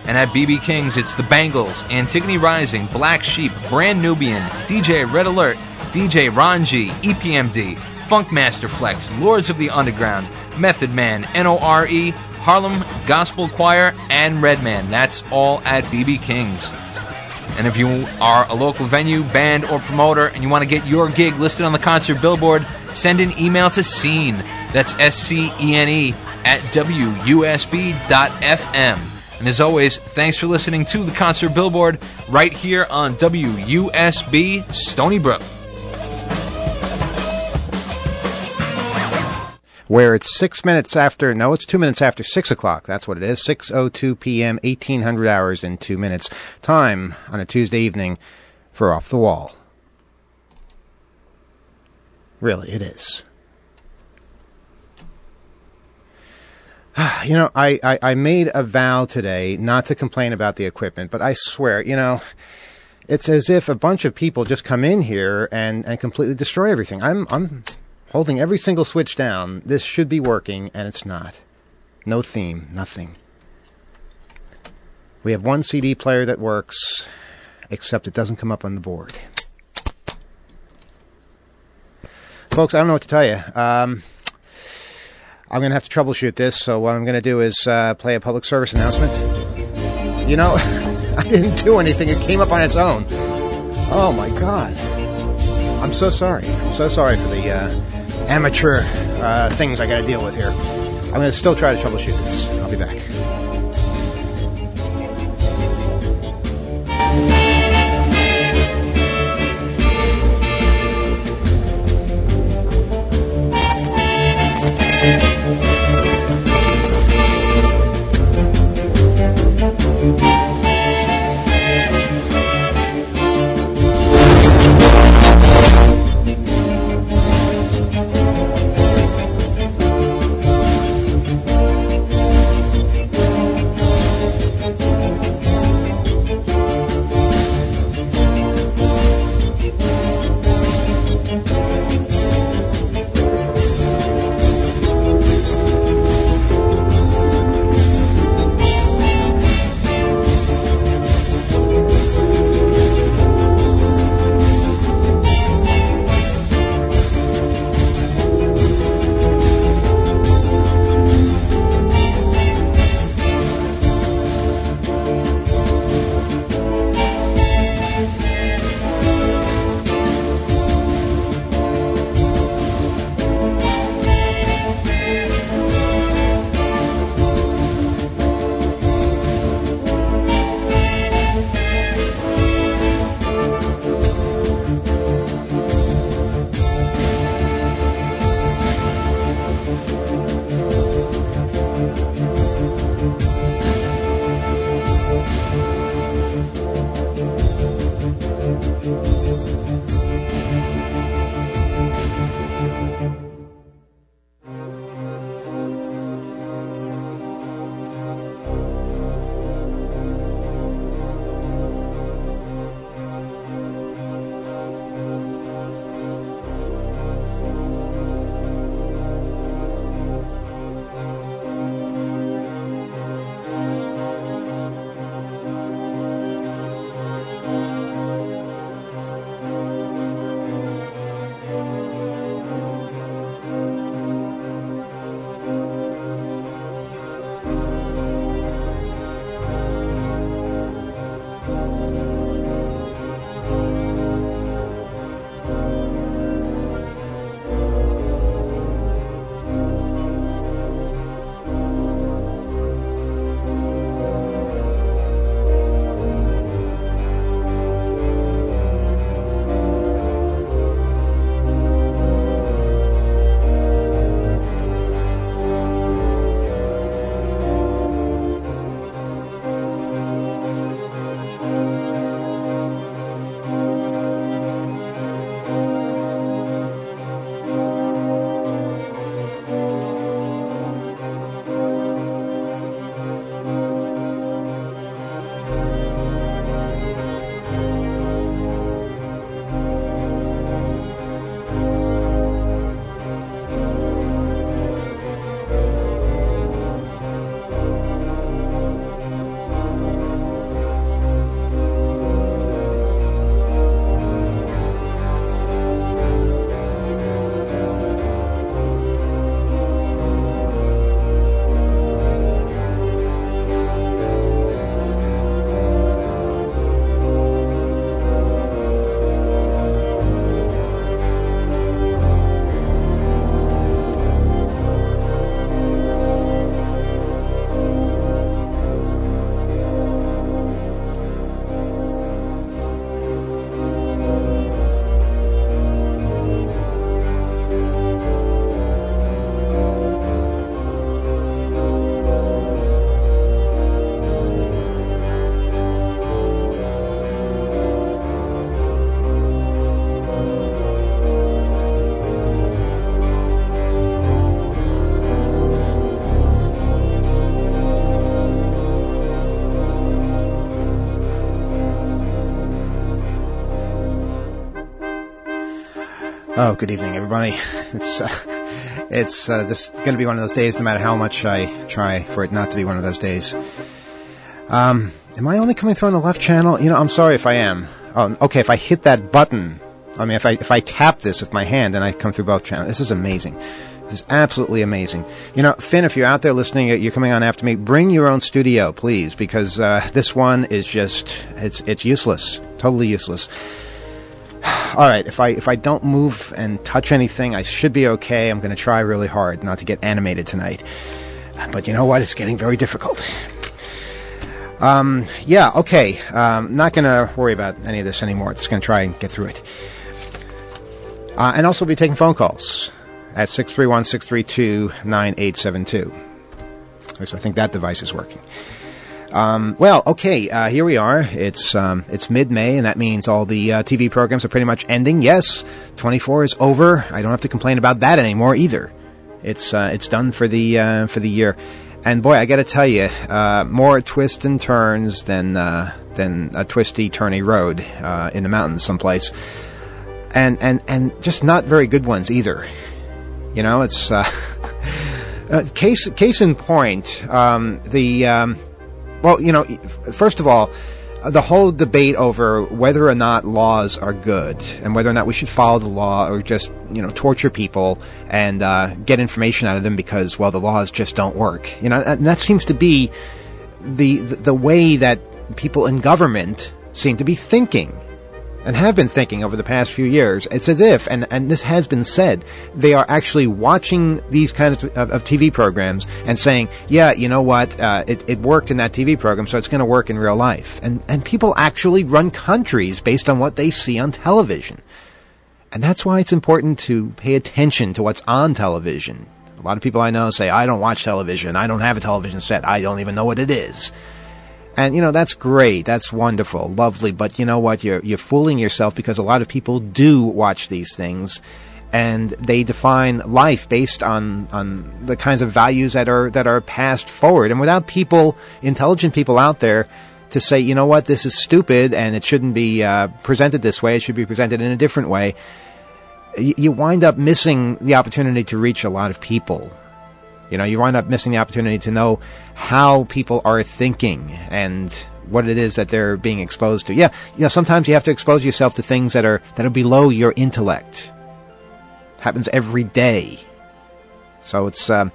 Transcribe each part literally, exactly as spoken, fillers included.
And at B B King's, it's the Bangles, Antigone Rising, Black Sheep, Brand Nubian, D J Red Alert, D J Ron G, E P M D, Funkmaster Flex, Lords of the Underground, Method Man, N O R E, Harlem Gospel Choir, and Redman. That's all at B B King's. And if you are a local venue, band, or promoter, and you want to get your gig listed on the concert billboard, send an email to Scene. That's S C E N E at W U S B dot F M. And as always, thanks for listening to the Concert Billboard right here on W U S B Stony Brook. Where it's six minutes after, no, it's two minutes after six o'clock. That's what it is. six oh two p.m., eighteen hundred hours and two minutes. Time on a Tuesday evening for Off the Wall. Really, it is. You know, I, I, I made a vow today not to complain about the equipment, but I swear, you know, it's as if a bunch of people just come in here and, and completely destroy everything. I'm I'm holding every single switch down. This should be working, and it's not. No theme, nothing. We have one C D player that works, except it doesn't come up on the board. Folks, I don't know what to tell you. Um... I'm going to have to troubleshoot this, so what I'm going to do is uh, play a public service announcement. You know, I didn't do anything. It came up on its own. Oh, my God. I'm so sorry. I'm so sorry for the uh, amateur uh, things I got to deal with here. I'm going to still try to troubleshoot this. I'll be back. Oh, good evening, everybody. It's uh, it's uh, just going to be one of those days, no matter how much I try for it not to be one of those days. Um, am I only coming through on the left channel? You know, I'm sorry if I am. Oh, okay, if I hit that button, I mean, if I if I tap this with my hand and I come through both channels, this is amazing. This is absolutely amazing. You know, Finn, if you're out there listening, you're coming on after me, bring your own studio, please, because uh, this one is just, it's it's useless. Totally useless. All right, if I if I don't move and touch anything, I should be okay. I'm going to try really hard not to get animated tonight. But you know what? It's getting very difficult. Um, yeah, okay. Um, not going to worry about any of this anymore. Just going to try and get through it. Uh, and also we'll be taking phone calls at six three one, six three two, nine eight seven two. So I think that device is working. Um, well, okay, uh, here we are. It's um, it's mid-May, and that means all the uh, T V programs are pretty much ending. Yes, twenty-four is over. I don't have to complain about that anymore either. It's uh, it's done for the uh, for the year. And boy, I got to tell you, uh, more twists and turns than uh, than a twisty, turny road uh, in the mountains someplace, and and and just not very good ones either. You know, it's uh, uh, case case in point. Um, the um, Well, you know, first of all, the whole debate over whether or not laws are good and whether or not we should follow the law or just, you know, torture people and uh, get information out of them because, well, the laws just don't work. You know, and that seems to be the, the the way that people in government seem to be thinking and have been thinking over the past few years. It's as if, and, and this has been said, they are actually watching these kinds of, of, of T V programs and saying, yeah, you know what, uh, it, it worked in that T V program, so it's going to work in real life. And, and people actually run countries based on what they see on television. And that's why it's important to pay attention to what's on television. A lot of people I know say, I don't watch television, I don't have a television set, I don't even know what it is. And, you know, that's great. That's wonderful. Lovely. But you know what? You're, you're fooling yourself because a lot of people do watch these things and they define life based on, on the kinds of values that are, that are passed forward. And without people, intelligent people out there to say, you know what? This is stupid and it shouldn't be, uh, presented this way. It should be presented in a different way. You, you wind up missing the opportunity to reach a lot of people. You know, you wind up missing the opportunity to know how people are thinking and what it is that they're being exposed to. Yeah, you know, sometimes you have to expose yourself to things that are that are below your intellect. It happens every day. So it's, um,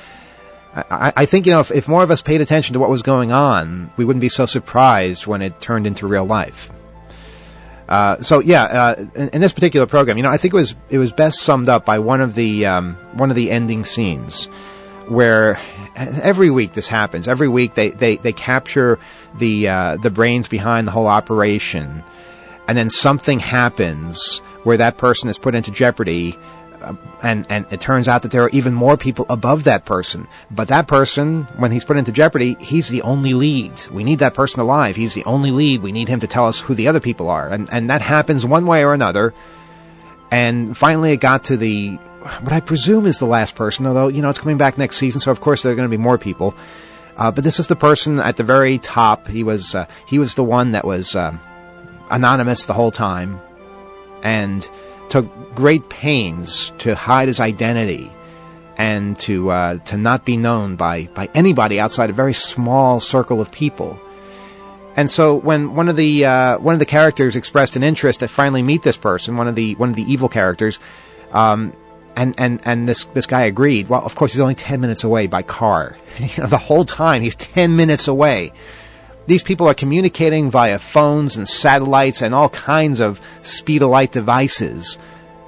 I, I think, you know, if, if more of us paid attention to what was going on, we wouldn't be so surprised when it turned into real life. Uh, so yeah, uh, in, in this particular program, you know, I think it was it was best summed up by one of the um, one of the ending scenes, where every week this happens. Every week they, they, they capture the uh, the brains behind the whole operation, and then something happens where that person is put into jeopardy, uh, and, and it turns out that there are even more people above that person. But that person, when he's put into jeopardy, he's the only lead. We need that person alive. He's the only lead. We need him to tell us who the other people are. And, and that happens one way or another. And finally it got to the... what I presume is the last person, although, you know, it's coming back next season, so of course there are going to be more people. Uh, but this is the person at the very top. He was uh, he was the one that was uh, anonymous the whole time and took great pains to hide his identity and to uh, to not be known by, by anybody outside a very small circle of people. And so when one of the uh, one of the characters expressed an interest to finally meet this person, one of the one of the evil characters, um, And, and, and this, this guy agreed. Well, of course, he's only ten minutes away by car. You know, the whole time he's ten minutes away. These people are communicating via phones and satellites and all kinds of speed-of-light devices.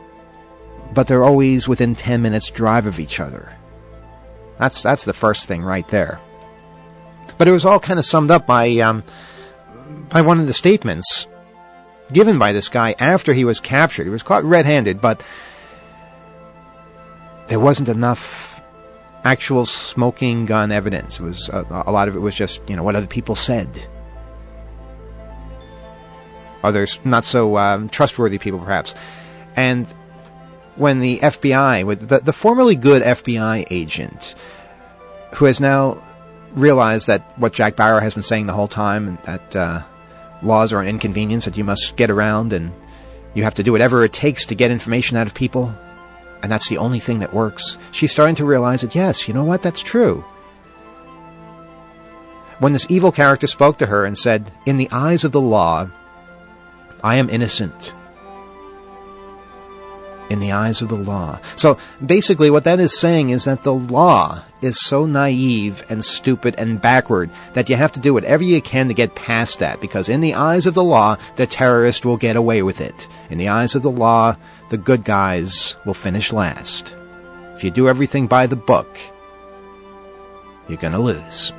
But they're always within ten minutes drive of each other. That's, that's the first thing right there. But it was all kind of summed up by, um, by one of the statements given by this guy after he was captured. He was caught red-handed, but there wasn't enough actual smoking gun evidence. It was uh, a lot of it was just, you know, what other people said. Others not so um, trustworthy people, perhaps. And when the F B I, with the, the formerly good F B I agent, who has now realized that what Jack Bauer has been saying the whole time, that uh, laws are an inconvenience that you must get around and, You have to do whatever it takes to get information out of people, and that's the only thing that works. She's starting to realize that, yes, you know what, that's true. When this evil character spoke to her and said, "In the eyes of the law, I am innocent." In the eyes of the law. So basically what that is saying is that the law is so naive and stupid and backward that you have to do whatever you can to get past that, because in the eyes of the law, the terrorist will get away with it. In the eyes of the law, the good guys will finish last. If you do everything by the book, you're going to lose.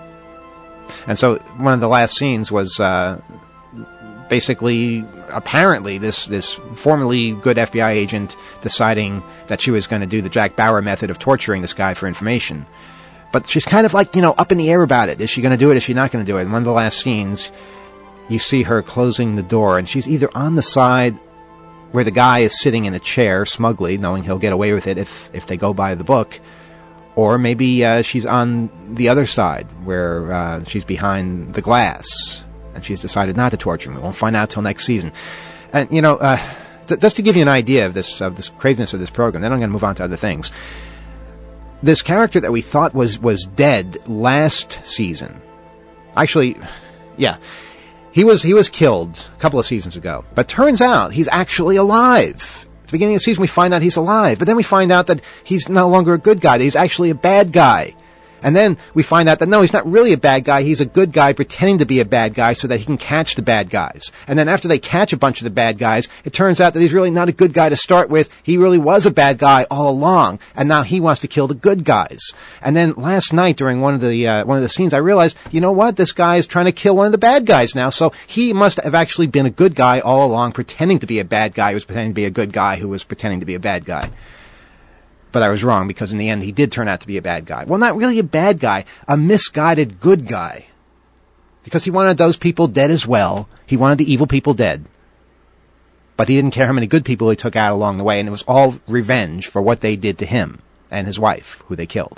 And so one of the last scenes was uh, basically, apparently, this, this formerly good F B I agent deciding that she was going to do the Jack Bauer method of torturing this guy for information. But she's kind of like, you know, up in the air about it. Is she going to do it? Is she not going to do it? In one of the last scenes, you see her closing the door, and she's either on the side where the guy is sitting in a chair smugly, knowing he'll get away with it if, if they go by the book, or maybe uh, she's on the other side where uh, she's behind the glass, and she's decided not to torture him. We won't find out till next season. And, you know, uh, th- just to give you an idea of this of this craziness of this program, then I'm going to move on to other things. This character that we thought was, was dead last season, actually, yeah, he was he was killed a couple of seasons ago. But turns out he's actually alive. At the beginning of the season, we find out he's alive. But then we find out that he's no longer a good guy, that he's actually a bad guy. And then we find out that, no, he's not really a bad guy. He's a good guy pretending to be a bad guy so that he can catch the bad guys. And then after they catch a bunch of the bad guys, it turns out that he's really not a good guy to start with. He really was a bad guy all along. And now he wants to kill the good guys. And then last night during one of the uh, one of the scenes, I realized, you know what? This guy is trying to kill one of the bad guys now. So he must have actually been a good guy all along, pretending to be a bad guy who was pretending to be a good guy who was pretending to be a bad guy. But I was wrong, because in the end he did turn out to be a bad guy. Well, not really a bad guy, a misguided good guy. Because he wanted those people dead as well. He wanted the evil people dead. But he didn't care how many good people he took out along the way, and it was all revenge for what they did to him and his wife, who they killed.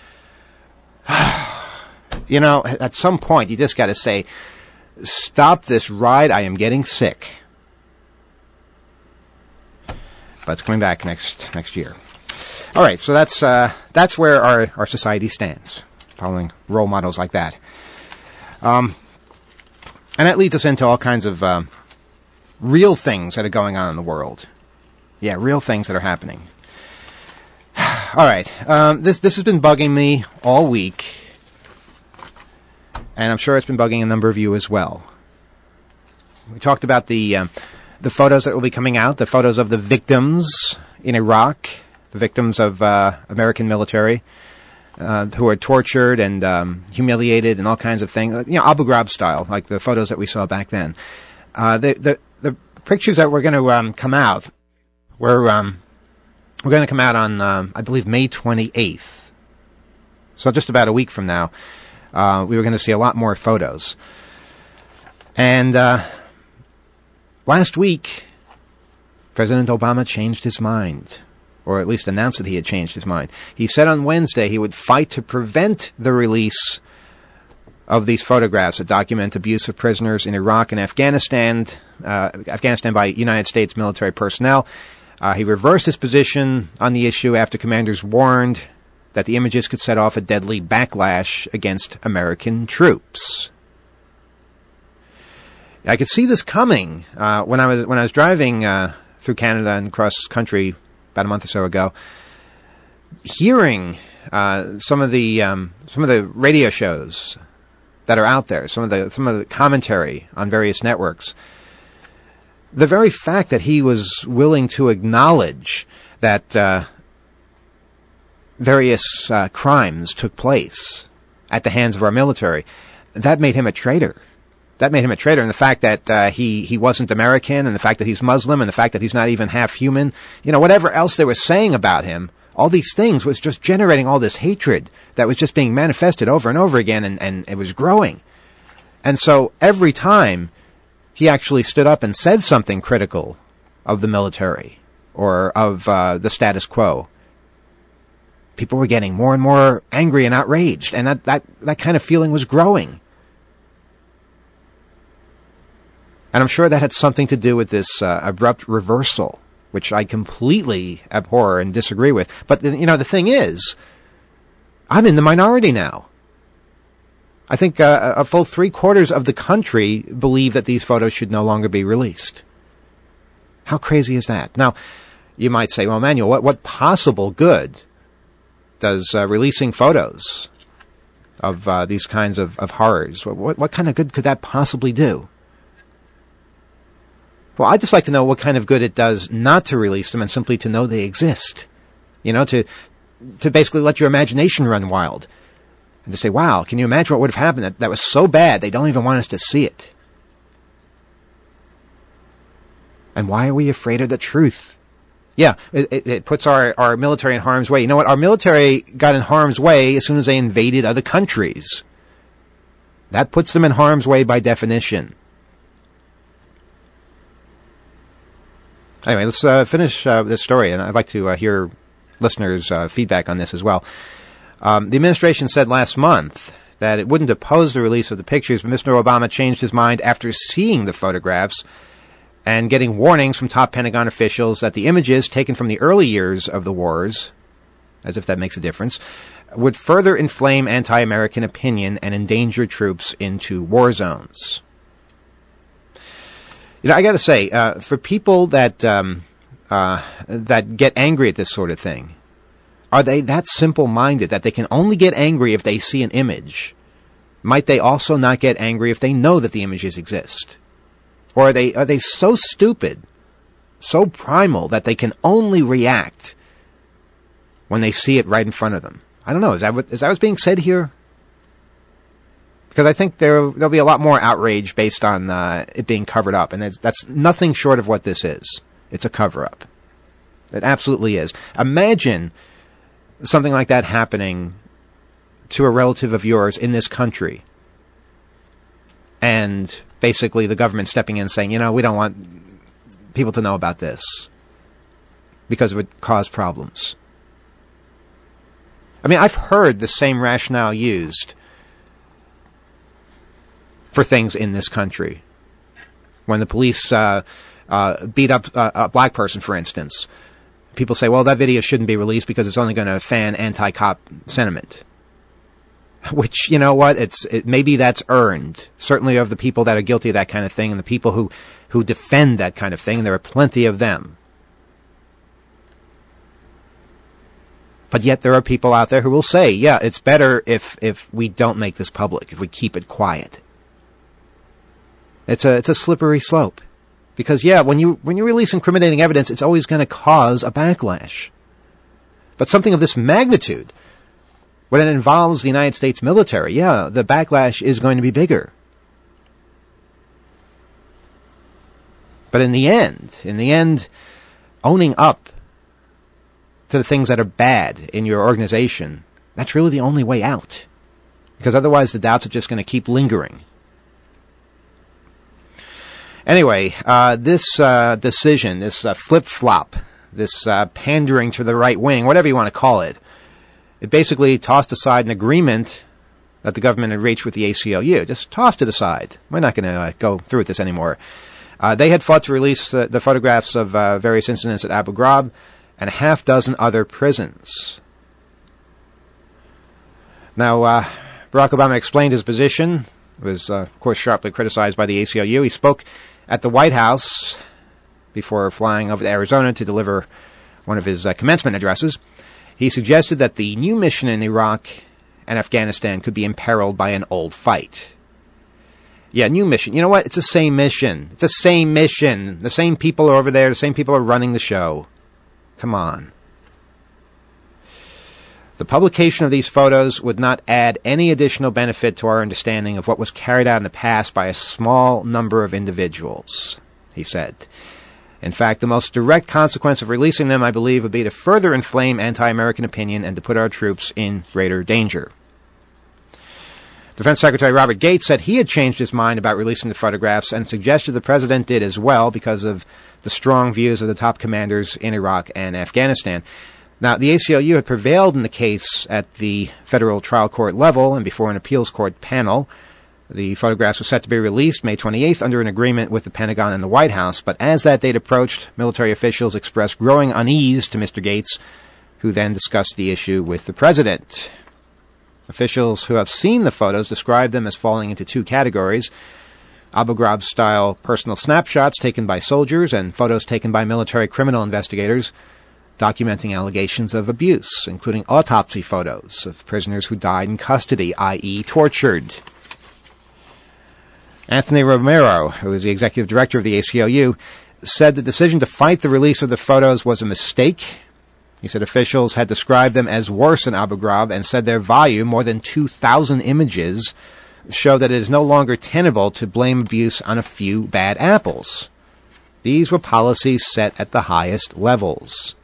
You know, at some point you just got to say, stop this ride, I am getting sick. But it's coming back next next year. All right, so that's uh, that's where our, our society stands, following role models like that. Um, and that leads us into all kinds of um, real things that are going on in the world. Yeah, real things that are happening. All right, um, this this has been bugging me all week, and I'm sure it's been bugging a number of you as well. We talked about the um, the photos that will be coming out, the photos of the victims in Iraq. The victims of uh, American military uh, who are tortured and um, humiliated and all kinds of things, you know, Abu Ghraib style, like the photos that we saw back then. Uh, the, the the pictures that were going to um, come out were um, we're going to come out on um, I believe May twenty-eighth, so just about a week from now. Uh, we were going to see a lot more photos, and uh, last week President Obama changed his mind. Or at least announced that he had changed his mind. He said on Wednesday he would fight to prevent the release of these photographs that document abuse of prisoners in Iraq and Afghanistan, uh, Afghanistan by United States military personnel. Uh, he reversed his position on the issue after commanders warned that the images could set off a deadly backlash against American troops. I could see this coming uh, when I was when I was driving uh, through Canada and across country about a month or so ago, hearing uh, some of the um, some of the radio shows that are out there, some of the some of the commentary on various networks. The very fact that he was willing to acknowledge that uh, various uh, crimes took place at the hands of our military, that made him a traitor. That made him a traitor, and the fact that uh, he, he wasn't American, and the fact that he's Muslim, and the fact that he's not even half human, you know, whatever else they were saying about him, all these things was just generating all this hatred that was just being manifested over and over again, and, and it was growing. And so every time he actually stood up and said something critical of the military or of uh, the status quo, people were getting more and more angry and outraged, and that, that, that kind of feeling was growing. And And I'm sure that had something to do with this uh, abrupt reversal, which I completely abhor and disagree with. But, you know, the thing is, I'm in the minority now. I think uh, a full three quarters of the country believe that these photos should no longer be released. How crazy is that? Now, you might say, well, Manuel, what, what possible good does uh, releasing photos of uh, these kinds of, of horrors, what, what, what kind of good could that possibly do? Well, I'd just like to know what kind of good it does not to release them and simply to know they exist. You know, to to basically let your imagination run wild. And to say, wow, can you imagine what would have happened? That, that was so bad, they don't even want us to see it. And why are we afraid of the truth? Yeah, it, it, it puts our, our military in harm's way. You know what? Our military got in harm's way as soon as they invaded other countries. That puts them in harm's way by definition. Anyway, let's uh, finish uh, this story, and I'd like to uh, hear listeners' uh, feedback on this as well. Um, the administration said last month that it wouldn't oppose the release of the pictures, but Mister Obama changed his mind after seeing the photographs and getting warnings from top Pentagon officials that the images taken from the early years of the wars, as if that makes a difference, would further inflame anti-American opinion and endanger troops into war zones. You know, I got to say, uh, for people that um, uh, that get angry at this sort of thing, are they that simple-minded that they can only get angry if they see an image? Might they also not get angry if they know that the images exist? Or are they are they so stupid, so primal, that they can only react when they see it right in front of them? I don't know. Is that what, is that what's being said here? Because I think there, there'll be a lot more outrage based on uh, it being covered up. And that's nothing short of what this is. It's a cover-up. It absolutely is. Imagine something like that happening to a relative of yours in this country. And basically the government stepping in saying, you know, we don't want people to know about this because it would cause problems. I mean, I've heard the same rationale used for things in this country. When the police uh, uh, beat up uh, a black person, for instance, people say, well, that video shouldn't be released because it's only going to fan anti-cop sentiment. Which, you know what, it's it, maybe that's earned, certainly of the people that are guilty of that kind of thing and the people who, who defend that kind of thing, and there are plenty of them. But yet there are people out there who will say, yeah, it's better if, if we don't make this public, if we keep it quiet. It's a it's a slippery slope. Because, yeah, when you when you release incriminating evidence, it's always going to cause a backlash. But something of this magnitude, when it involves the United States military, yeah, the backlash is going to be bigger. But in the end, in the end, owning up to the things that are bad in your organization, that's really the only way out. Because otherwise the doubts are just going to keep lingering. Anyway, uh, this uh, decision, this uh, flip-flop, this uh, pandering to the right wing, whatever you want to call it, it basically tossed aside an agreement that the government had reached with the A C L U. Just tossed it aside. We're not going to uh, go through with this anymore. Uh, they had fought to release uh, the photographs of uh, various incidents at Abu Ghraib and a half dozen other prisons. Now, uh, Barack Obama explained his position. It was, uh, of course, sharply criticized by the A C L U. He spoke at the White House before flying over to Arizona to deliver one of his uh, commencement addresses. He suggested that the new mission in Iraq and Afghanistan could be imperiled by an old fight. Yeah, new mission. You know what? It's the same mission. It's the same mission. The same people are over there. The same people are running the show. Come on. The publication of these photos would not add any additional benefit to our understanding of what was carried out in the past by a small number of individuals, he said. In fact, the most direct consequence of releasing them, I believe, would be to further inflame anti-American opinion and to put our troops in greater danger. Defense Secretary Robert Gates said he had changed his mind about releasing the photographs and suggested the president did as well because of the strong views of the top commanders in Iraq and Afghanistan. Now, the A C L U had prevailed in the case at the federal trial court level and before an appeals court panel. The photographs were set to be released May twenty-eighth under an agreement with the Pentagon and the White House, but as that date approached, military officials expressed growing unease to Mister Gates, who then discussed the issue with the president. Officials who have seen the photos describe them as falling into two categories: Abu Ghraib-style personal snapshots taken by soldiers and photos taken by military criminal investigators documenting allegations of abuse, including autopsy photos of prisoners who died in custody, that is tortured. Anthony Romero, who is the executive director of the A C L U, said the decision to fight the release of the photos was a mistake. He said officials had described them as worse than Abu Ghraib and said their volume, more than two thousand images, show that it is no longer tenable to blame abuse on a few bad apples. These were policies set at the highest levels.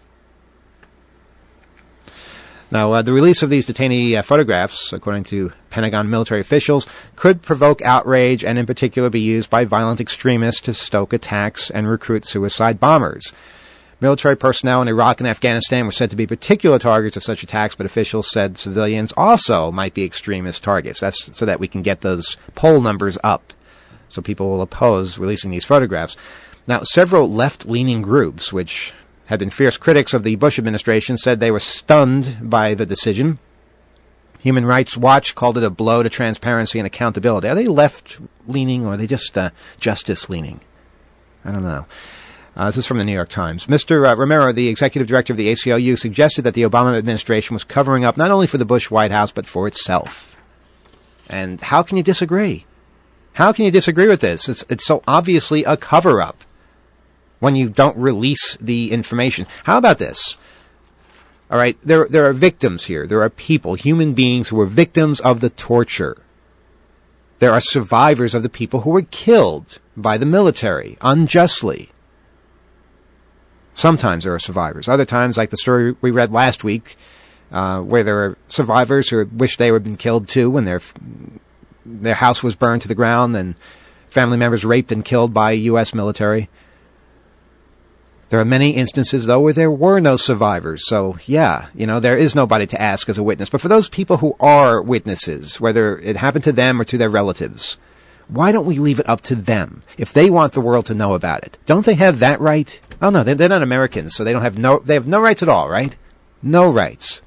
Now, uh, the release of these detainee uh, photographs, according to Pentagon military officials, could provoke outrage and in particular be used by violent extremists to stoke attacks and recruit suicide bombers. Military personnel in Iraq and Afghanistan were said to be particular targets of such attacks, but officials said civilians also might be extremist targets. That's so that we can get those poll numbers up, so people will oppose releasing these photographs. Now, several left-leaning groups, which had been fierce critics of the Bush administration, said they were stunned by the decision. Human Rights Watch called it a blow to transparency and accountability. Are they left-leaning or are they just uh, justice-leaning? I don't know. Uh, this is from the New York Times. Mister Uh, Romero, the executive director of the A C L U, suggested that the Obama administration was covering up not only for the Bush White House, but for itself. And how can you disagree? How can you disagree with this? It's, it's so obviously a cover-up when you don't release the information. How about this? All right, there, there are victims here. There are people, human beings, who are victims of the torture. There are survivors of the people who were killed by the military unjustly. Sometimes there are survivors. Other times, like the story we read last week, uh, where there are survivors who wish they had been killed too, and their their house was burned to the ground, and family members raped and killed by U S military. There are many instances, though, where there were no survivors. So, yeah, you know, there is nobody to ask as a witness. But for those people who are witnesses, whether it happened to them or to their relatives, why don't we leave it up to them if they want the world to know about it? Don't they have that right? Oh, no, they're not Americans, so they don't have no, they have no rights at all, right? No rights.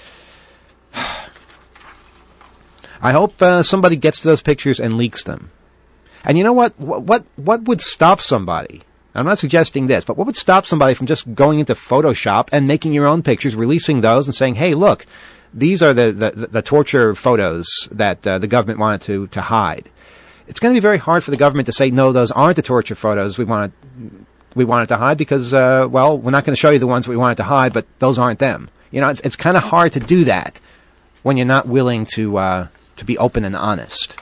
I hope uh, somebody gets to those pictures and leaks them. And you know what? What, what, what would stop somebody? I'm not suggesting this, but what would stop somebody from just going into Photoshop and making your own pictures, releasing those and saying, hey, look, these are the, the, the torture photos that uh, the government wanted to, to hide. It's going to be very hard for the government to say, no, those aren't the torture photos we wanted, we wanted to hide because, uh, well, we're not going to show you the ones we wanted to hide, but those aren't them. You know, it's, it's kind of hard to do that when you're not willing to, uh, to be open and honest.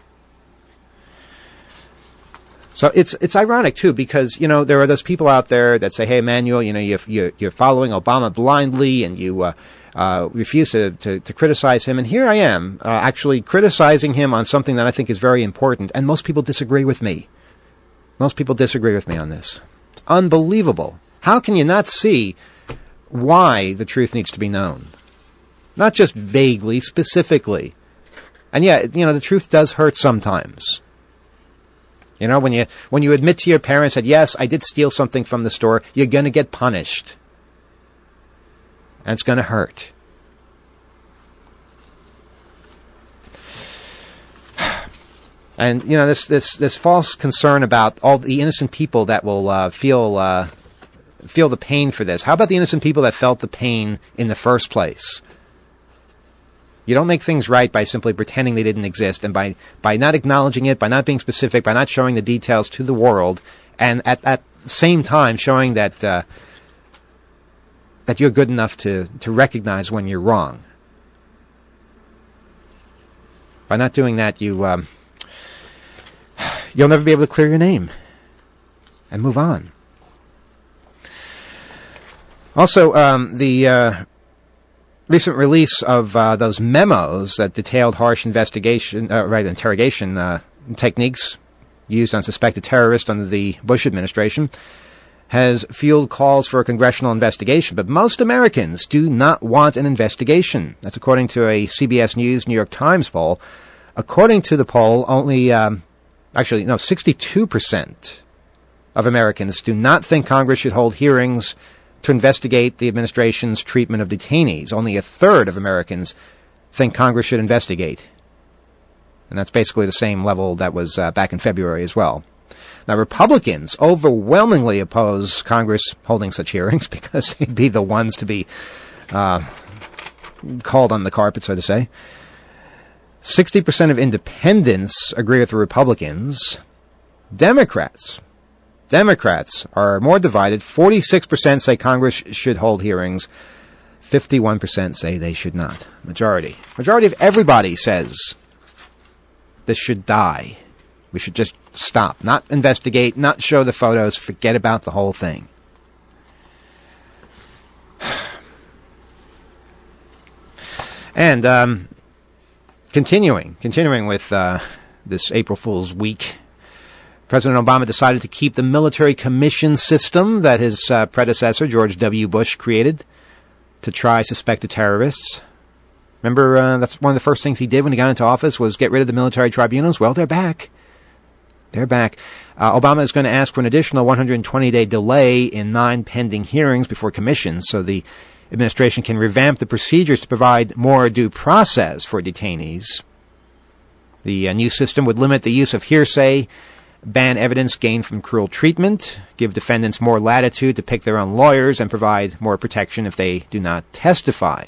So it's it's ironic, too, because, you know, there are those people out there that say, hey, Emmanuel, you know, you're, you're, you're following Obama blindly and you uh, uh, refuse to, to, to criticize him. And here I am uh, actually criticizing him on something that I think is very important. And most people disagree with me. Most people disagree with me on this. It's unbelievable. How can you not see why the truth needs to be known? Not just vaguely, specifically. And yeah, you know, the truth does hurt sometimes. You know, when you when you admit to your parents that, yes, I did steal something from the store, you're going to get punished. And it's going to hurt. And, you know, this, this, this false concern about all the innocent people that will uh, feel uh, feel the pain for this. How about the innocent people that felt the pain in the first place? You don't make things right by simply pretending they didn't exist and by, by not acknowledging it, by not being specific, by not showing the details to the world, and at at the same time showing that uh, that you're good enough to, to recognize when you're wrong. By not doing that, you um, you'll never be able to clear your name and move on. Also, um, the uh, recent release of uh, those memos that detailed harsh investigation, uh, right, interrogation uh, techniques used on suspected terrorists under the Bush administration has fueled calls for a congressional investigation. But most Americans do not want an investigation. That's according to a C B S News New York Times poll According to the poll, only, um, actually, no, sixty-two percent of Americans do not think Congress should hold hearings to investigate the administration's treatment of detainees. Only a third of Americans think Congress should investigate. And that's basically the same level that was uh, back in February as well. Now, Republicans overwhelmingly oppose Congress holding such hearings because they'd be the ones to be uh, called on the carpet, so to say. sixty percent of independents agree with the Republicans. Democrats. Democrats are more divided. forty-six percent say Congress should hold hearings. fifty-one percent say they should not. Majority. Majority of everybody says this should die. We should just stop. Not investigate, not show the photos, forget about the whole thing. And um, continuing, continuing with uh, this April Fool's week, President Obama decided to keep the military commission system that his uh, predecessor, George W. Bush, created to try suspected terrorists. Remember, uh, that's one of the first things he did when he got into office was get rid of the military tribunals. Well, they're back. They're back. Uh, Obama is going to ask for an additional one hundred twenty day delay in nine pending hearings before commissions so the administration can revamp the procedures to provide more due process for detainees. The uh, new system would limit the use of hearsay, ban evidence gained from cruel treatment, give defendants more latitude to pick their own lawyers, and provide more protection if they do not testify.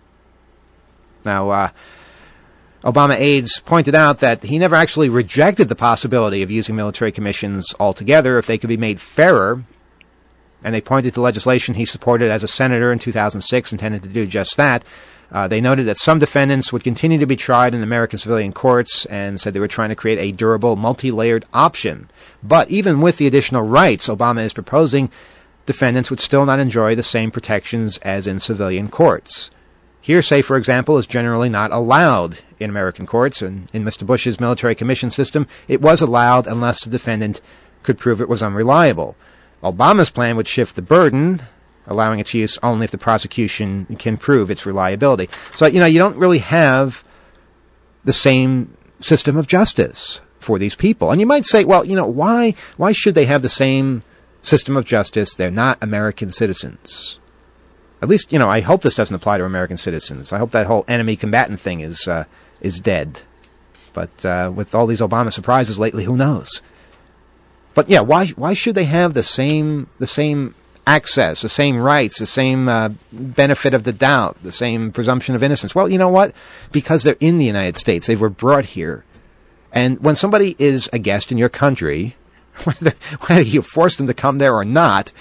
Now, uh, Obama aides pointed out that he never actually rejected the possibility of using military commissions altogether if they could be made fairer, and they pointed to legislation he supported as a senator in two thousand six intended to do just that. Uh, they noted that some defendants would continue to be tried in American civilian courts and said they were trying to create a durable, multi-layered option. But even with the additional rights Obama is proposing, defendants would still not enjoy the same protections as in civilian courts. Hearsay, for example, is generally not allowed in American courts, and in Mister Bush's military commission system, it was allowed unless the defendant could prove it was unreliable. Obama's plan would shift the burden, allowing its use only if the prosecution can prove its reliability. So, you know, you don't really have the same system of justice for these people. And you might say, well, you know, why why should they have the same system of justice? They're not American citizens. At least, you know, I hope this doesn't apply to American citizens. I hope that whole enemy combatant thing is uh, is dead. But uh, with all these Obama surprises lately, who knows? But yeah, why why should they have the same the same access, the same rights, the same uh, benefit of the doubt, the same presumption of innocence? Well, you know what? Because they're in the United States. They were brought here. And when somebody is a guest in your country, whether, whether you force them to come there or not,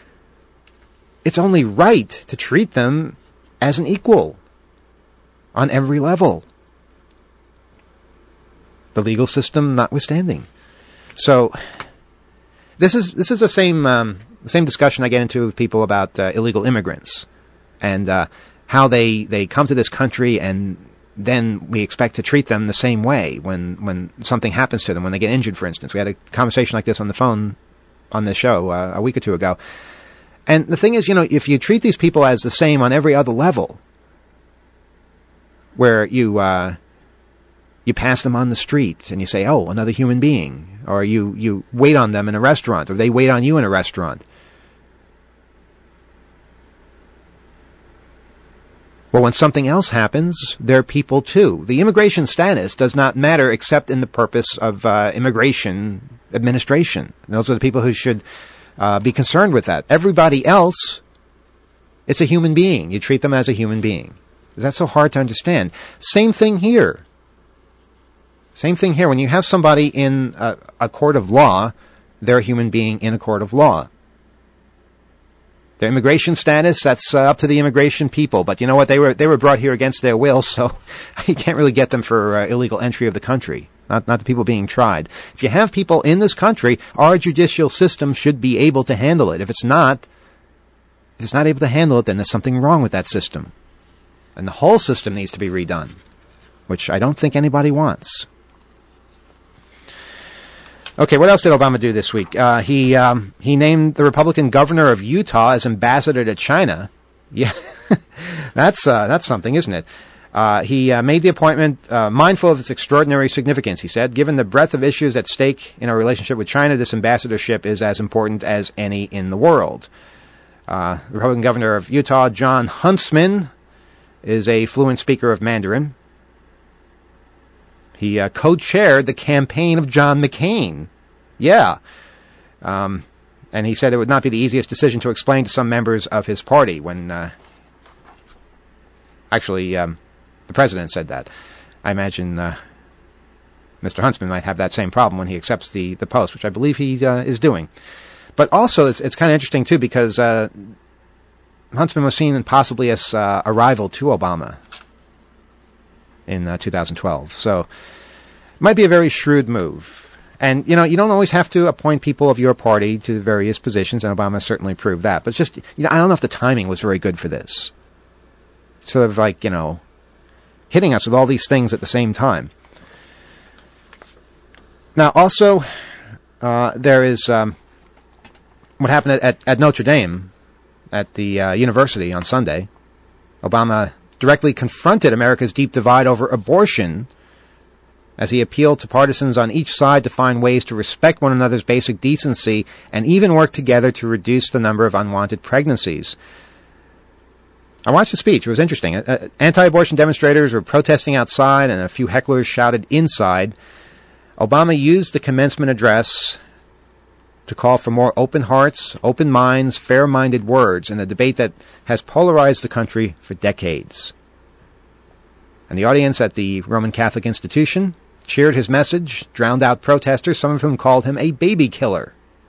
it's only right to treat them as an equal on every level, the legal system notwithstanding. So this is this is the same um, the same discussion I get into with people about uh, illegal immigrants and uh, how they they come to this country and then we expect to treat them the same way when when something happens to them, when they get injured, for instance. We had a conversation like this on the phone on the show uh, a week or two ago. And the thing is, you know, if you treat these people as the same on every other level, where you uh, you pass them on the street and you say, oh, another human being, or you, you wait on them in a restaurant, or they wait on you in a restaurant. Well, when something else happens, they're people too. The immigration status does not matter except in the purpose of uh, immigration administration. And those are the people who should Uh, be concerned with that. Everybody else, it's a human being. You treat them as a human being. Is that so hard to understand? Same thing here. Same thing here. When you have somebody in a, a court of law, they're a human being in a court of law. Their immigration status, that's uh, up to the immigration people. But you know what? They were they were brought here against their will, so you can't really get them for uh, illegal entry of the country. Not, not the people being tried. If you have people in this country, our judicial system should be able to handle it. If it's not, if it's not able to handle it, then there's something wrong with that system. And the whole system needs to be redone, which I don't think anybody wants. Okay, what else did Obama do this week? Uh, he, um, he named the Republican governor of Utah as ambassador to China. Yeah, that's, uh, that's something, isn't it? Uh, he uh, made the appointment uh, mindful of its extraordinary significance, he said. Given the breadth of issues at stake in our relationship with China, this ambassadorship is as important as any in the world. Uh, Republican Governor of Utah, Jon Huntsman, is a fluent speaker of Mandarin. He uh, co-chaired the campaign of John McCain. Yeah. Um, and he said it would not be the easiest decision to explain to some members of his party when... Uh, actually, um, the president said that. I imagine uh, Mister Huntsman might have that same problem when he accepts the, the post, which I believe he uh, is doing. But also, it's, it's kind of interesting, too, because uh, Huntsman was seen possibly as uh, a rival to Obama in uh, two thousand twelve. So it might be a very shrewd move. And, you know, you don't always have to appoint people of your party to various positions, and Obama certainly proved that. But it's just, you know, I don't know if the timing was very good for this. Sort of like, you know, hitting us with all these things at the same time. Now, also, uh, there is um, what happened at, at, at Notre Dame, at the uh, university on Sunday. Obama directly confronted America's deep divide over abortion as he appealed to partisans on each side to find ways to respect one another's basic decency and even work together to reduce the number of unwanted pregnancies. I watched the speech. It was interesting. Uh, anti-abortion demonstrators were protesting outside, and a few hecklers shouted inside. Obama used the commencement address to call for more open hearts, open minds, fair-minded words in a debate that has polarized the country for decades. And the audience at the Roman Catholic institution cheered his message, drowned out protesters, some of whom called him a baby killer.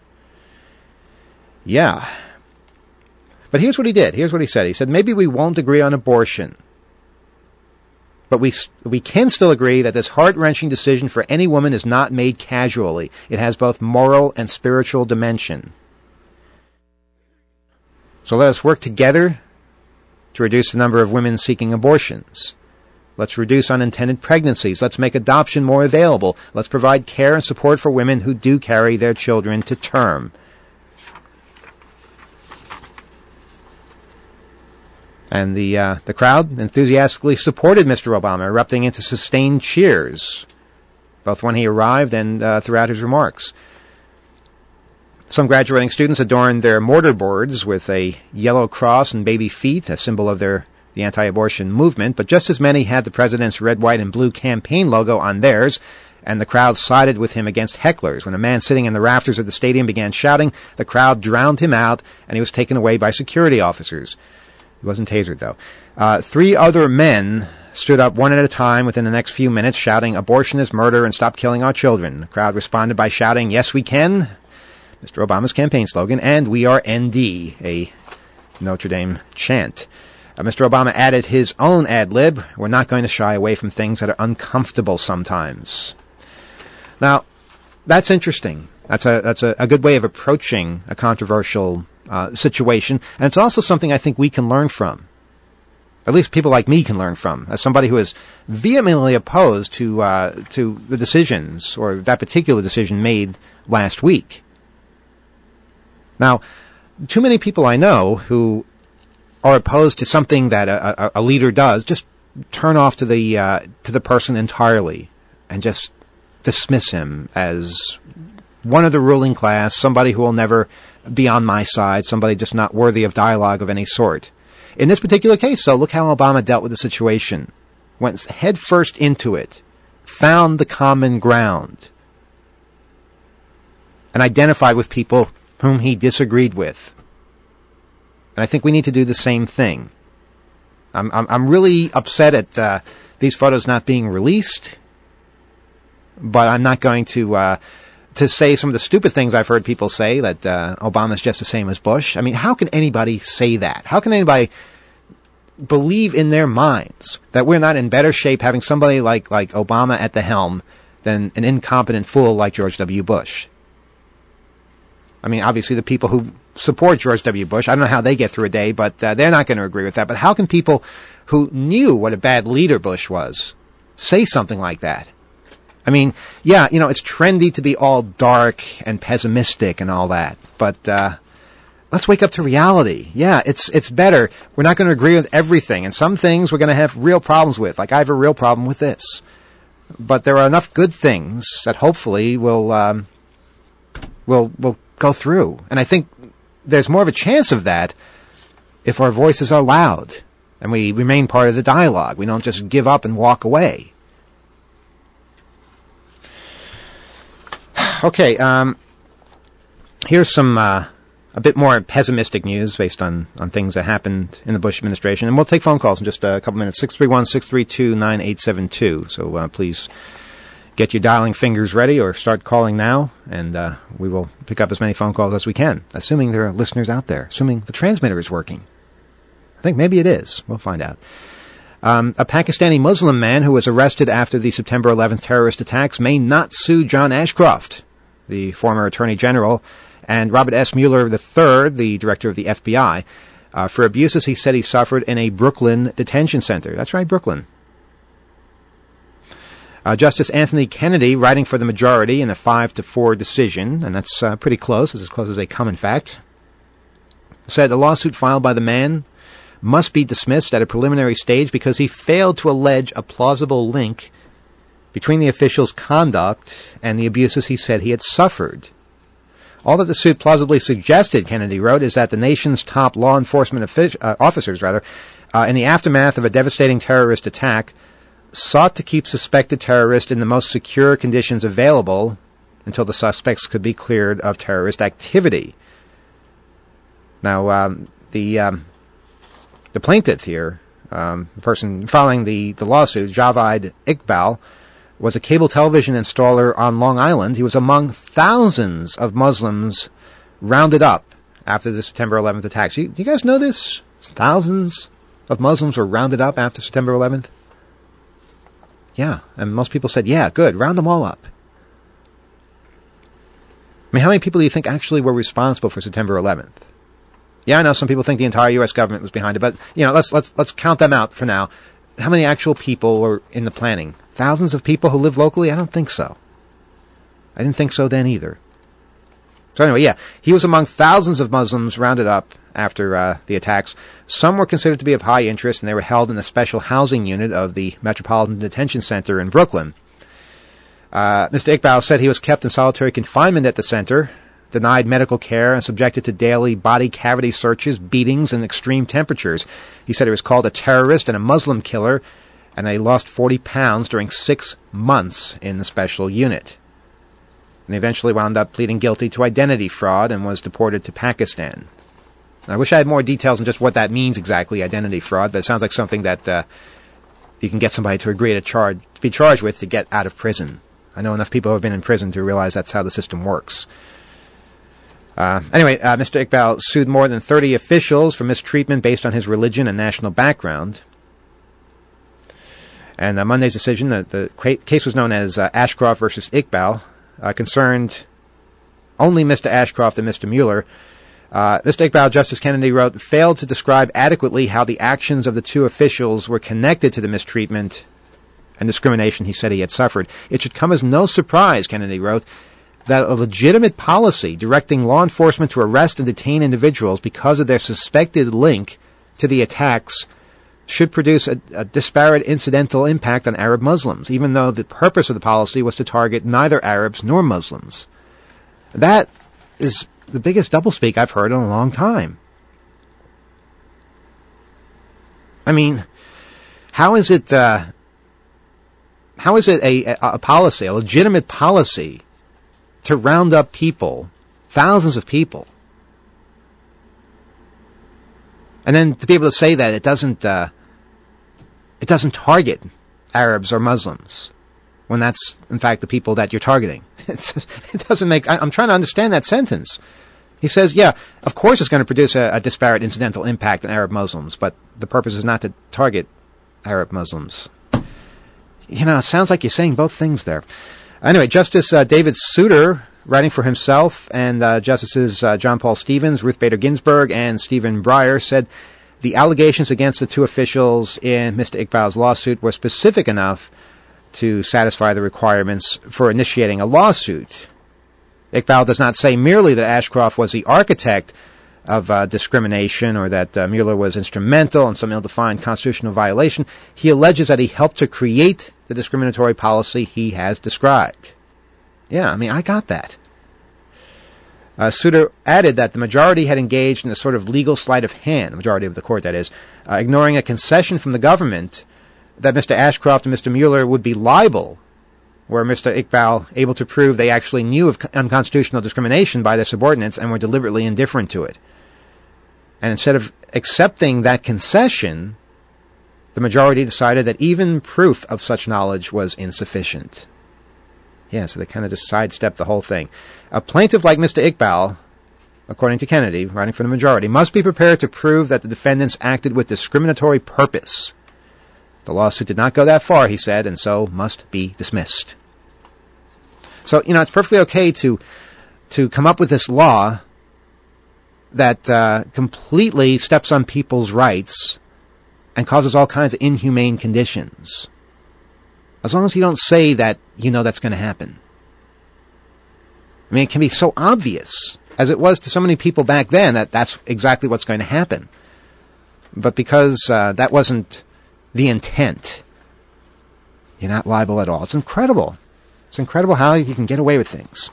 Yeah. But here's what he did. Here's what he said. He said, maybe we won't agree on abortion, but we we can still agree that this heart-wrenching decision for any woman is not made casually. It has both moral and spiritual dimension. So let us work together to reduce the number of women seeking abortions. Let's reduce unintended pregnancies. Let's make adoption more available. Let's provide care and support for women who do carry their children to term. And the uh, the crowd enthusiastically supported Mister Obama, erupting into sustained cheers, both when he arrived and uh, throughout his remarks. Some graduating students adorned their mortar boards with a yellow cross and baby feet, a symbol of their the anti-abortion movement, but just as many had the president's red, white, and blue campaign logo on theirs, and the crowd sided with him against hecklers. When a man sitting in the rafters of the stadium began shouting, the crowd drowned him out, and he was taken away by security officers. He wasn't tasered, though. Uh, three other men stood up one at a time within the next few minutes, shouting, abortion is murder and stop killing our children. The crowd responded by shouting, yes, we can, Mister Obama's campaign slogan, and we are N D, a Notre Dame chant. Uh, Mister Obama added his own ad-lib, we're not going to shy away from things that are uncomfortable sometimes. Now, that's interesting. That's a that's a, a good way of approaching a controversial uh, situation, and it's also something I think we can learn from. At least people like me can learn from, as somebody who is vehemently opposed to uh, to the decisions or that particular decision made last week. Now, too many people I know who are opposed to something that a, a, a leader does just turn off to the uh, to the person entirely and just dismiss him as one of the ruling class, somebody who will never be on my side, somebody just not worthy of dialogue of any sort. In this particular case, though, look how Obama dealt with the situation. Went head first into it, found the common ground, and identified with people whom he disagreed with. And I think we need to do the same thing. I'm I'm, I'm really upset at uh, these photos not being released, but I'm not going to uh, to say some of the stupid things I've heard people say, that uh, Obama's just the same as Bush. I mean, how can anybody say that? How can anybody believe in their minds that we're not in better shape having somebody like, like Obama at the helm than an incompetent fool like George W. Bush? I mean, obviously the people who support George W. Bush, I don't know how they get through a day, but uh, they're not going to agree with that. But how can people who knew what a bad leader Bush was say something like that? I mean, yeah, you know, it's trendy to be all dark and pessimistic and all that, but uh, let's wake up to reality. Yeah, it's it's better. We're not going to agree with everything, and some things we're going to have real problems with. Like I have a real problem with this, but there are enough good things that hopefully will um, will will go through. And I think there's more of a chance of that if our voices are loud and we remain part of the dialogue. We don't just give up and walk away. Okay, um, here's some uh, a bit more pessimistic news based on, on things that happened in the Bush administration. And we'll take phone calls in just a couple minutes. six three one, six three two, nine eight seven two. So uh, please get your dialing fingers ready or start calling now, and uh, we will pick up as many phone calls as we can, assuming there are listeners out there, assuming the transmitter is working. I think maybe it is. We'll find out. Um, a Pakistani Muslim man who was arrested after the September eleventh terrorist attacks may not sue John Ashcroft, the former Attorney General, and Robert S. Mueller the third, the director of the F B I, uh, for abuses he said he suffered in a Brooklyn detention center. That's right, Brooklyn. Uh, Justice Anthony Kennedy, writing for the majority in a five to four decision, and that's uh, pretty close, it's as close as they come in fact, said a lawsuit filed by the man must be dismissed at a preliminary stage because he failed to allege a plausible link between the official's conduct and the abuses he said he had suffered. All that the suit plausibly suggested, Kennedy wrote, is that the nation's top law enforcement offic- uh, officers, rather, uh, in the aftermath of a devastating terrorist attack, sought to keep suspected terrorists in the most secure conditions available until the suspects could be cleared of terrorist activity. Now, um, the um, the plaintiff here, um, the person filing the, the lawsuit, Javed Iqbal, was a cable television installer on Long Island. He was among thousands of Muslims rounded up after the September eleventh attacks. You, you guys know this? Thousands of Muslims were rounded up after September eleventh? Yeah, and most people said, yeah, good, round them all up. I mean, how many people do you think actually were responsible for September eleventh? Yeah, I know some people think the entire U S government was behind it, but, you know, let's let's let's count them out for now. How many actual people were in the planning? Thousands of people who live locally? I don't think so. I didn't think so then either. So anyway, yeah, he was among thousands of Muslims rounded up after uh, the attacks. Some were considered to be of high interest, and they were held in a special housing unit of the Metropolitan Detention Center in Brooklyn. Uh, Mister Iqbal said he was kept in solitary confinement at the center, denied medical care, and subjected to daily body cavity searches, beatings, and extreme temperatures. He said he was called a terrorist and a Muslim killer, and they lost forty pounds during six months in the special unit. And he eventually wound up pleading guilty to identity fraud and was deported to Pakistan. And I wish I had more details on just what that means exactly, identity fraud, but it sounds like something that uh, you can get somebody to agree to charge, to be charged with to get out of prison. I know enough people who have been in prison to realize that's how the system works. Uh, anyway, uh, Mister Iqbal sued more than thirty officials for mistreatment based on his religion and national background. And uh, Monday's decision, the, the case was known as uh, Ashcroft versus Iqbal, uh, concerned only Mister Ashcroft and Mister Mueller. Uh, Mister Iqbal, Justice Kennedy wrote, failed to describe adequately how the actions of the two officials were connected to the mistreatment and discrimination he said he had suffered. It should come as no surprise, Kennedy wrote, that a legitimate policy directing law enforcement to arrest and detain individuals because of their suspected link to the attacks should produce a, a disparate incidental impact on Arab Muslims, even though the purpose of the policy was to target neither Arabs nor Muslims. That is the biggest doublespeak I've heard in a long time. I mean, how is it, uh, how is it a, a, a policy, a legitimate policy, to round up people, thousands of people, and then to be able to say that it doesn't, uh, it doesn't target Arabs or Muslims, when that's, in fact, the people that you're targeting? It's, it doesn't make, I, I'm trying to understand that sentence. He says, yeah, of course it's going to produce a, a disparate incidental impact on Arab Muslims, but the purpose is not to target Arab Muslims. You know, it sounds like you're saying both things there. Anyway, Justice uh, David Souter, writing for himself, and uh, Justices uh, John Paul Stevens, Ruth Bader Ginsburg, and Stephen Breyer said the allegations against the two officials in Mister Iqbal's lawsuit were specific enough to satisfy the requirements for initiating a lawsuit. Iqbal does not say merely that Ashcroft was the architect of uh, discrimination, or that uh, Mueller was instrumental in some ill-defined constitutional violation. He alleges that he helped to create the discriminatory policy he has described. Yeah, I mean, I got that. Uh, Souter added that the majority had engaged in a sort of legal sleight of hand, the majority of the court, that is, uh, ignoring a concession from the government that Mister Ashcroft and Mister Mueller would be liable were Mister Iqbal able to prove they actually knew of unconstitutional discrimination by their subordinates and were deliberately indifferent to it. And instead of accepting that concession, the majority decided that even proof of such knowledge was insufficient. Yeah, so they kind of just sidestepped the whole thing. A plaintiff like Mister Iqbal, according to Kennedy, writing for the majority, must be prepared to prove that the defendants acted with discriminatory purpose. The lawsuit did not go that far, he said, and so must be dismissed. So, you know, it's perfectly okay to to come up with this law that uh, completely steps on people's rights and causes all kinds of inhumane conditions. As long as you don't say that you know that's going to happen. I mean, it can be so obvious, as it was to so many people back then, that that's exactly what's going to happen. But because uh, that wasn't the intent, you're not liable at all. It's incredible. It's incredible how you can get away with things.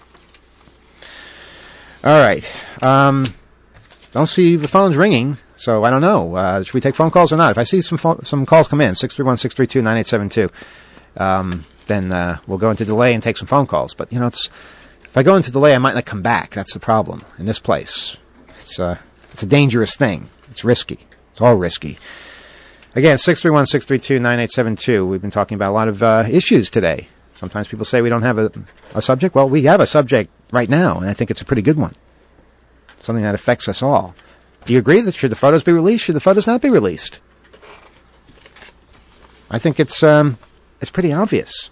All right. Um, don't see the phones ringing, so I don't know. Uh, should we take phone calls or not? If I see some phone, some calls come in, six three one, six three two, nine eight seven two, um, then uh, we'll go into delay and take some phone calls. But, you know, it's, if I go into delay, I might not come back. That's the problem in this place. It's, uh, it's a dangerous thing. It's risky. It's all risky. Again, six three one, six three two, nine eight seven two. We've been talking about a lot of uh, issues today. Sometimes people say we don't have a, a subject. Well, we have a subject right now, and I think it's a pretty good one. Something that affects us all. Do you agree that should the photos be released? Should the photos not be released? I think it's um, it's pretty obvious.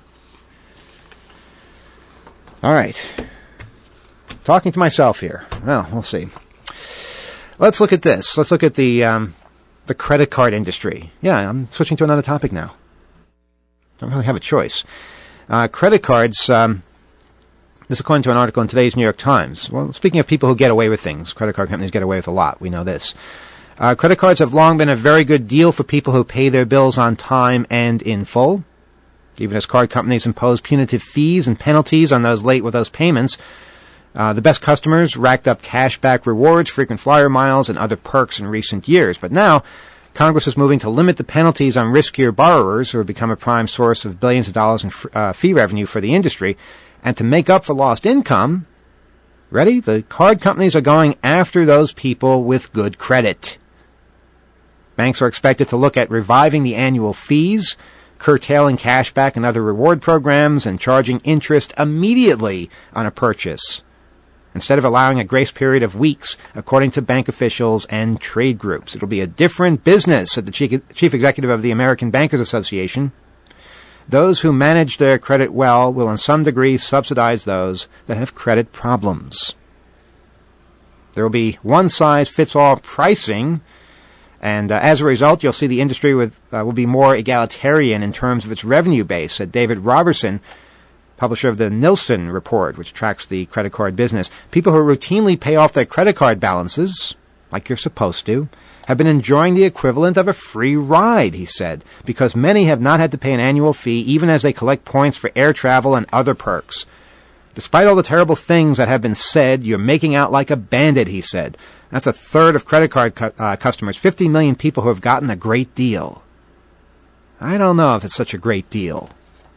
All right. Talking to myself here. Well, we'll see. Let's look at this. Let's look at the um, the credit card industry. Yeah, I'm switching to another topic now. I don't really have a choice. Uh, credit cards, um, this according to an article in today's New York Times. Well, speaking of people who get away with things, credit card companies get away with a lot. We know this. Uh, credit cards have long been a very good deal for people who pay their bills on time and in full. Even as card companies impose punitive fees and penalties on those late with those payments, uh, the best customers racked up cashback rewards, frequent flyer miles, and other perks in recent years. But now, Congress is moving to limit the penalties on riskier borrowers who have become a prime source of billions of dollars in f- uh, fee revenue for the industry. And to make up for lost income, ready? The card companies are going after those people with good credit. Banks are expected to look at reviving the annual fees, curtailing cashback and other reward programs, and charging interest immediately on a purchase, instead of allowing a grace period of weeks, according to bank officials and trade groups. It'll be a different business, said the chief executive of the American Bankers Association. Those who manage their credit well will in some degree subsidize those that have credit problems. There will be one-size-fits-all pricing, and uh, as a result, you'll see the industry with, uh, will be more egalitarian in terms of its revenue base, said David Robertson, publisher of the Nielsen Report, which tracks the credit card business. People who routinely pay off their credit card balances, like you're supposed to, have been enjoying the equivalent of a free ride, he said, because many have not had to pay an annual fee even as they collect points for air travel and other perks. Despite all the terrible things that have been said, you're making out like a bandit, he said. That's a third of credit card cu- uh, customers, fifty million people who have gotten a great deal. I don't know if it's such a great deal.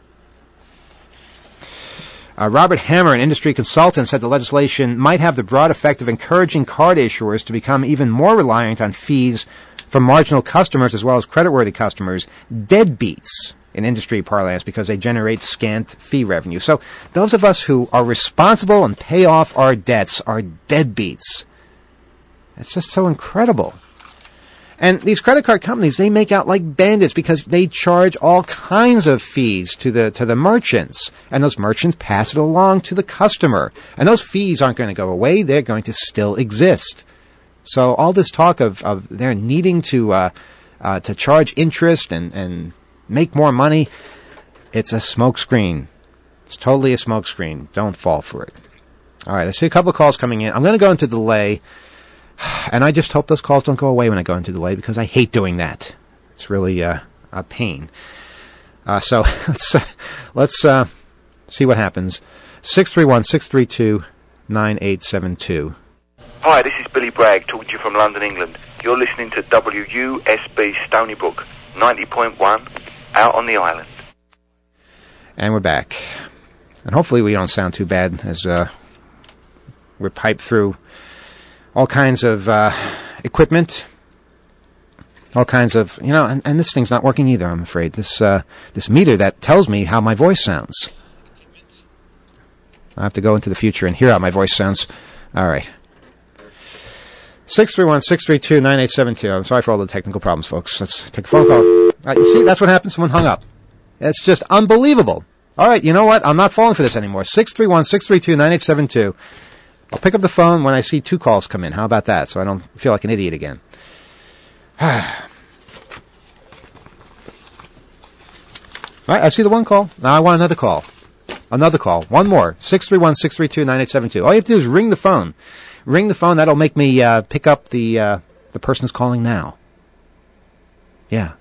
Uh, Robert Hammer, an industry consultant, said the legislation might have the broad effect of encouraging card issuers to become even more reliant on fees from marginal customers as well as creditworthy customers, deadbeats in industry parlance, because they generate scant fee revenue. So those of us who are responsible and pay off our debts are deadbeats. It's just so incredible. And these credit card companies, they make out like bandits because they charge all kinds of fees to the to the merchants. And those merchants pass it along to the customer. And those fees aren't going to go away. They're going to still exist. So all this talk of, of they're needing to uh, uh, to charge interest and, and make more money, it's a smokescreen. It's totally a smokescreen. Don't fall for it. All right, I see a couple of calls coming in. I'm going to go into delay. And I just hope those calls don't go away when I go into delay, because I hate doing that. It's really uh, a pain. Uh, so let's uh, let's uh, see what happens. six three one, six three two, nine eight seven two. Hi, this is Billy Bragg talking to you from London, England. You're listening to W U S B Stony Brook, ninety point one, out on the island. And we're back. And hopefully we don't sound too bad as uh, we're piped through all kinds of uh, equipment, all kinds of, you know, and, and this thing's not working either, I'm afraid. This uh, this meter that tells me how my voice sounds. I have to go into the future and hear how my voice sounds. All right. six three one, six three two, nine eight seven two. I'm sorry for all the technical problems, folks. Let's take a phone call. All right, you see, that's what happens when hung up. It's just unbelievable. All right, you know what? I'm not falling for this anymore. six three one, six three two, nine eight seven two. I'll pick up the phone when I see two calls come in. How about that? So I don't feel like an idiot again. All right, I see the one call. Now I want another call. Another call. One more. six three one, six three two, nine eight seven two. All you have to do is ring the phone. Ring the phone. That'll make me uh, pick up the uh, the person who's calling now. Yeah.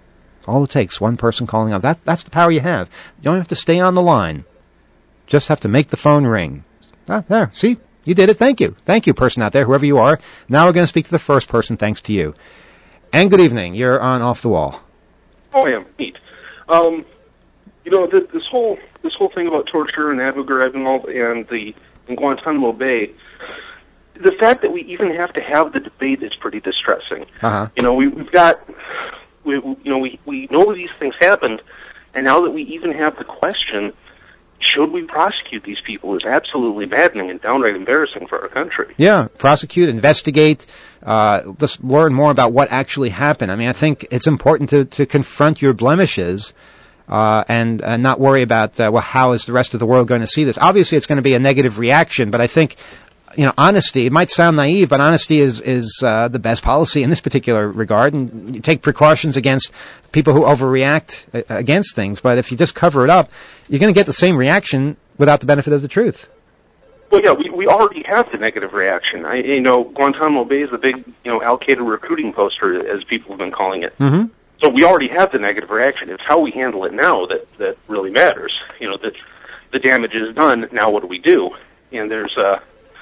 All it takes, one person calling up. That, that's the power you have. You don't have to stay on the line. Just have to make the phone ring. Ah, there. See? You did it. Thank you. Thank you, person out there, whoever you are. Now we're going to speak to the first person, thanks to you. And good evening. You're on Off the Wall. Oh, I am. Neat. Um, you know, th- this whole this whole thing about torture and Abu Ghraib and all, and the in Guantanamo Bay, the fact that we even have to have the debate is pretty distressing. Uh-huh. You know, we, we've got, we, you know, we, we know these things happened, and now that we even have the question, should we prosecute these people, is absolutely maddening and downright embarrassing for our country. Yeah, prosecute, investigate, uh, just learn more about what actually happened. I mean, I think it's important to, to confront your blemishes uh, and, and not worry about, uh, well, how is the rest of the world going to see this? Obviously, it's going to be a negative reaction, but I think, you know, honesty, it might sound naive, but honesty is, is uh, the best policy in this particular regard, and you take precautions against people who overreact uh, against things, but if you just cover it up, you're going to get the same reaction without the benefit of the truth. Well, yeah, we, we already have the negative reaction. I, you know, Guantanamo Bay is a big, you know, Al-Qaeda recruiting poster, as people have been calling it. Mm-hmm. So we already have the negative reaction. It's how we handle it now that, that really matters. You know, that the damage is done, now what do we do? And there's, uh,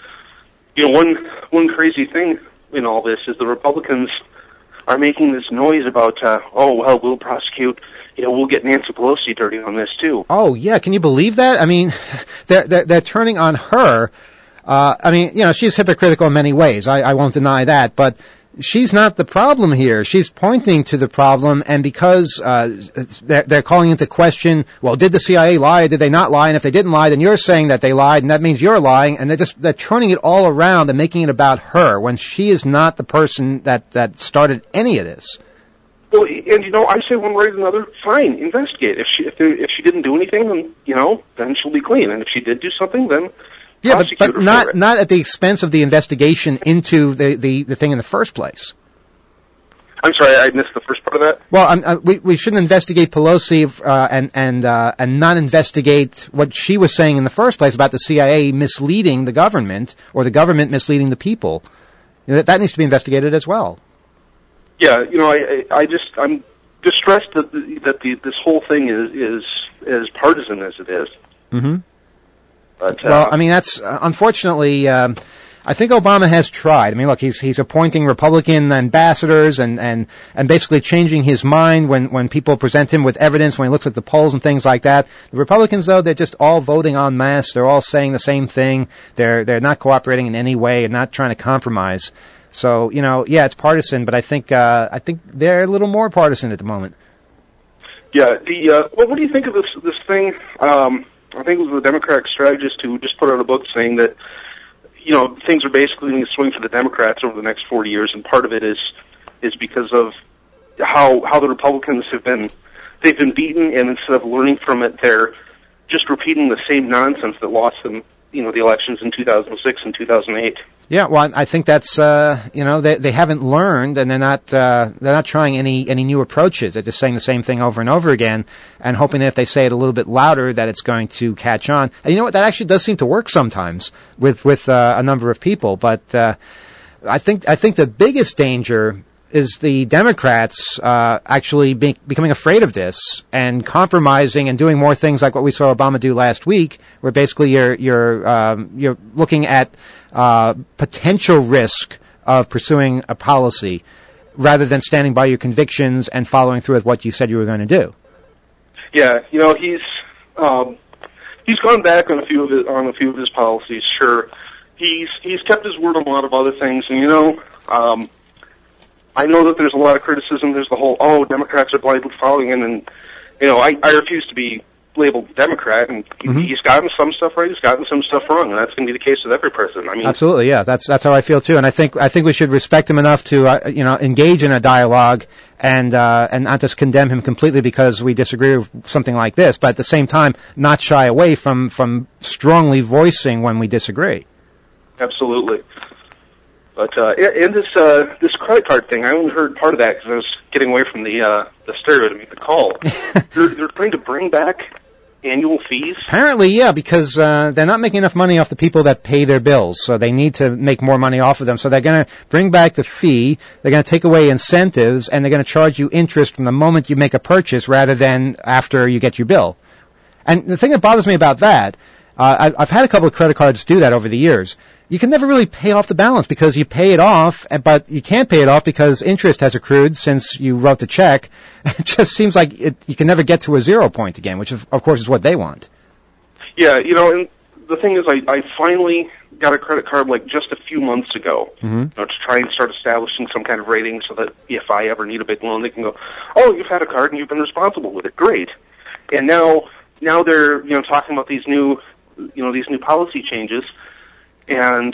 you know, one one crazy thing in all this is the Republicans are making this noise about, uh, oh, well, we'll prosecute, you know, we'll get Nancy Pelosi dirty on this, too. Oh, yeah, can you believe that? I mean, they're, they're, they're turning on her. Uh, I mean, you know, she's hypocritical in many ways. I, I won't deny that, but she's not the problem here. She's pointing to the problem, and because uh, they're, they're calling into question, well, did the C I A lie or did they not lie? And if they didn't lie, then you're saying that they lied, and that means you're lying. And they're just they're turning it all around and making it about her when she is not the person that, that started any of this. Well, and you know, I say one way or another, fine, investigate. If she if, there, if she didn't do anything, then you know, then she'll be clean. And if she did do something, then yeah, but, but not not at the expense of the investigation into the, the, the thing in the first place. I'm sorry, I missed the first part of that. Well, um, uh, we we shouldn't investigate Pelosi uh, and and uh, and not investigate what she was saying in the first place about the C I A misleading the government or the government misleading the people. You know, that, that needs to be investigated as well. Yeah, you know, I I, I just I'm distressed that the, that the, this whole thing is is as partisan as it is. Mm-hmm. But, uh, well, I mean, that's uh, unfortunately. Um, I think Obama has tried. I mean, look, he's he's appointing Republican ambassadors and, and, and basically changing his mind when, when people present him with evidence, when he looks at the polls and things like that. The Republicans, though, they're just all voting en masse. They're all saying the same thing. They're they're not cooperating in any way and not trying to compromise. So, you know, yeah, it's partisan, but I think uh, I think they're a little more partisan at the moment. Yeah. The uh, well, what do you think of this this thing? Um, I think it was the Democratic strategist who just put out a book saying that, you know, things are basically going to swing for the Democrats over the next forty years, and part of it is is because of how how the Republicans have been they've been beaten, and instead of learning from it, they're just repeating the same nonsense that lost them, you know, the elections in two thousand six and two thousand eight. Yeah, well, I think that's uh, you know they they haven't learned, and they're not uh, they're not trying any any new approaches. They're just saying the same thing over and over again, and hoping that if they say it a little bit louder, that it's going to catch on. And you know what? That actually does seem to work sometimes with with uh, a number of people. But uh, I think I think the biggest danger is the Democrats uh, actually be- becoming afraid of this and compromising and doing more things like what we saw Obama do last week, where basically you're you're um, you're looking at uh, potential risk of pursuing a policy rather than standing by your convictions and following through with what you said you were going to do. Yeah, you know, he's um, he's gone back on a few of his, on a few of his policies. Sure, he's he's kept his word on a lot of other things, and you know. Um, I know that there's a lot of criticism. There's the whole, oh, Democrats are blindly following him, and, you know, I, I refuse to be labeled Democrat, and mm-hmm. he's gotten some stuff right, he's gotten some stuff wrong, and that's going to be the case with every president. I mean, absolutely, yeah, that's that's how I feel too, and I think I think we should respect him enough to, uh, you know, engage in a dialogue and uh, and not just condemn him completely because we disagree with something like this, but at the same time, not shy away from from strongly voicing when we disagree. Absolutely. But uh, in this uh, this credit card thing, I only heard part of that because I was getting away from the uh, the stereo to make the call. they're, they're trying to bring back annual fees? Apparently, yeah, because uh, they're not making enough money off the people that pay their bills, so they need to make more money off of them. So they're going to bring back the fee, they're going to take away incentives, and they're going to charge you interest from the moment you make a purchase rather than after you get your bill. And the thing that bothers me about that, uh, I've had a couple of credit cards do that over the years. You can never really pay off the balance because you pay it off, but you can't pay it off because interest has accrued since you wrote the check. It just seems like it, you can never get to a zero point again, which, is, of course, is what they want. Yeah, you know, and the thing is, I, I finally got a credit card like just a few months ago, mm-hmm. you know, to try and start establishing some kind of rating so that if I ever need a big loan, they can go, oh, you've had a card and you've been responsible with it. Great. And now, now they're, you know, talking about these new, you know, these new policy changes. And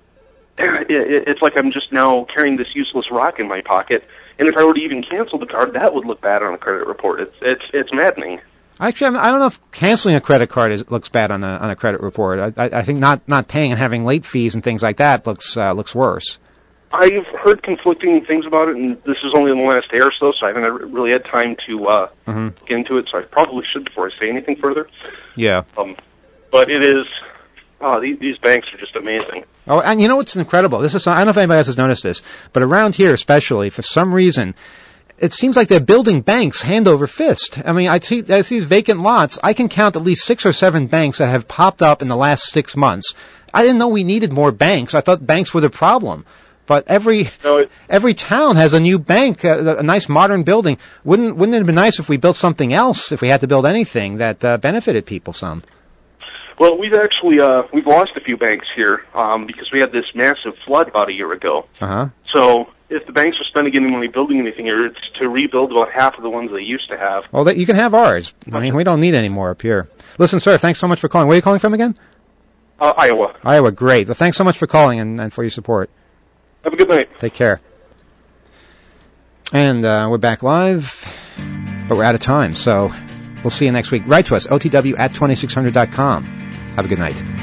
it, it, it's like I'm just now carrying this useless rock in my pocket. And if I were to even cancel the card, that would look bad on a credit report. It's it's it's maddening. Actually, I don't know if canceling a credit card is, looks bad on a on a credit report. I, I think not, not paying and having late fees and things like that looks uh, looks worse. I've heard conflicting things about it, and this is only in the last day or so, so I haven't really had time to uh, mm-hmm. get into it. So I probably should before I say anything further. Yeah. Um, but it is. Oh, these, these banks are just amazing. Oh, and you know what's incredible? This is I don't know if anybody else has noticed this, but around here especially, for some reason, it seems like they're building banks hand over fist. I mean, I see, I see these vacant lots. I can count at least six or seven banks that have popped up in the last six months. I didn't know we needed more banks. I thought banks were the problem. But every no, it, every town has a new bank, a, a nice modern building. Wouldn't wouldn't it have been nice if we built something else, if we had to build anything that uh, benefited people some? Well, we've actually uh, we've lost a few banks here um, because we had this massive flood about a year ago. Uh-huh. So if the banks are spending any money building anything here, it's to rebuild about half of the ones they used to have. Well, that, you can have ours. I mean, we don't need any more up here. Listen, sir, thanks so much for calling. Where are you calling from again? Uh, Iowa. Iowa, great. Well, thanks so much for calling and, and for your support. Have a good night. Take care. And uh, we're back live, but we're out of time, so we'll see you next week. Write to us, O T W at twenty-six hundred dot com. Have a good night.